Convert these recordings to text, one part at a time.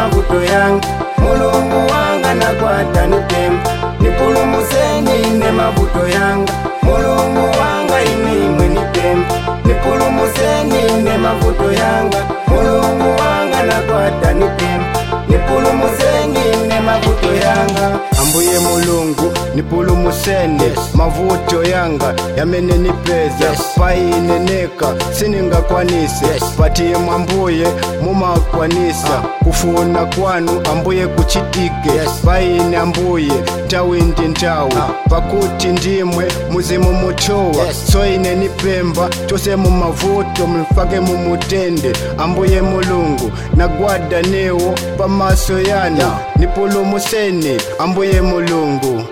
mavuto yanga. Mulungu wanga nakwata nipemba, nipulumuseni ne mavuto yanga. Mulungu wanga inimwe nipemba, nipulumuseni ne mavuto yanga. Mulungu wanga nakwata nipemba, nipulumuseni ne mavuto yanga. Ambuye Mulungu nipulumuseni mavuto yanga yamene nipeza paineneka siningakwanise patiye mwambuye mumakwanisa kufuna kwanu ambuye kuchitike paine ambuye nthawi ndi nthawi pakuti ndimwe muzimu muchowa so ine nipemba tose mu mavuto mfake mumutende ambuye Mulungu nagwada newo pamaso yanu nipulumuseni ambuye Mulungu.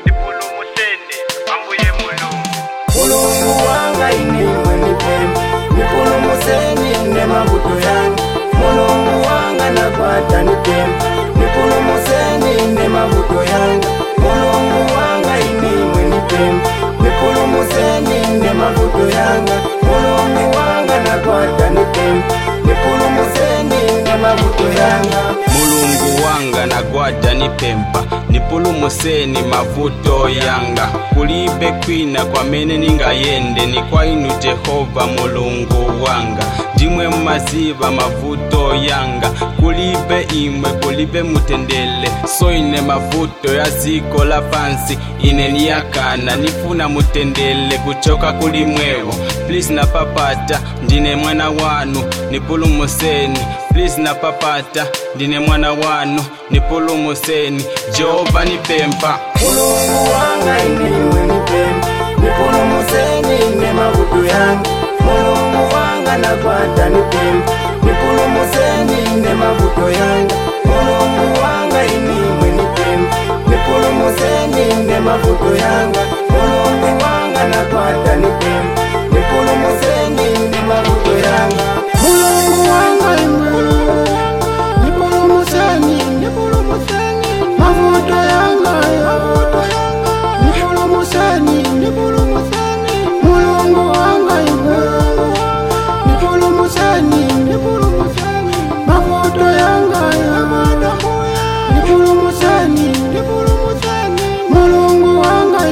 Mulungu wanga inimwe nipemba, nipulumuseni ne mavuto yanga. Mulungu wanga nakwata nipemba, nipulumuseni ne mavuto yanga. Mulungu wanga inimwe nipemba, nipulumuseni ne mavuto yanga. Mulungu wanga nakwata nipemba, nipulumuseni ne mavuto yanga. Mulungu wanga nagwada nipemba, nipulumuseni mavuto yanga. Kulibe kwina kwamene ningayende ni kwa inu Jehova Mulungu wanga. Ndimwe maziba mavuto yanga, kulibe imwe kulibe mutendele. So ine mavuto ya ziko la fansi ine niyakana nifuna mutendele kuchoka kulimwewo. Please na papata ndine mwana wanu nipulumuseni. Please na papata ndine mwana wanu nipulumuseni. Jehova nipemba. Mulungu wanga inimwe nipemba, nipulumuseni ne mavuto yanga. Mulungu wanga nakwata nipemba, nipulumuseni ne mavuto yanga. Mulungu wanga inimwe nipemba, nipulumuseni ne mavuto yanga. Mulungu wanga nakwata nipemba, nipulumuseni ne mavuto yanga. Mulungu wanga inimwe nipulumuseni, nipulumuseni mavuto yanga, nipulumuseni, nipulumuseni. Mulungu wanga nipulumuseni, nipulumuseni mavuto yanga, nipulumuseni, nipulumuseni. Mulungu wanga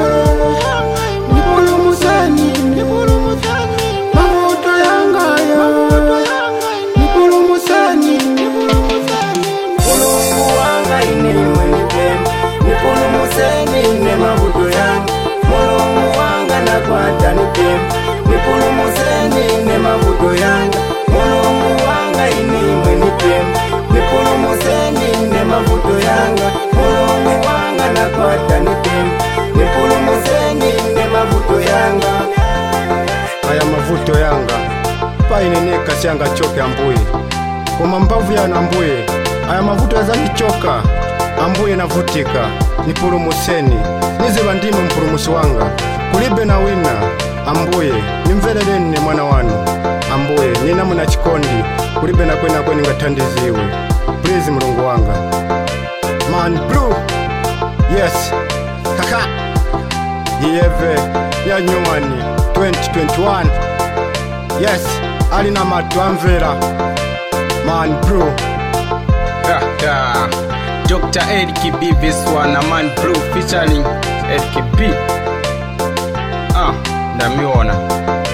nipulumuseni, nipulumuseni mavuto yanga, nipulumuseni, nipulumuseni. Mulungu wanga inimwe nipemba, nipulumuseni ne mavuto yanga. Mulungu wanga nakwata nipemba, nipulumuseni ne mavuto yanga. Mulungu wanga inimwe nipemba, nipulumuseni ne mavuto yanga. Mulungu wanga nakwata nipemba, nipulumuseni ne mavuto yanga. Aya mavuto yanga paineneka syanga choke ambuye koma mbavu yana ambuye aya mavuto yazandichoka ambuye navutika nipulumuseni niziba ndime mpulumusi wanga kulibe na wina ambuye nimverereni mwana wanu ambuye nina muna chikondi kulibe na kwena kweni ngatandiziwe please Mulungu wanga man blue yes kaka yeve ya nyuwani 2021 yes alina matu amvera man blue Dr. Eric B Viswana man blue featuring Eric B. Namiona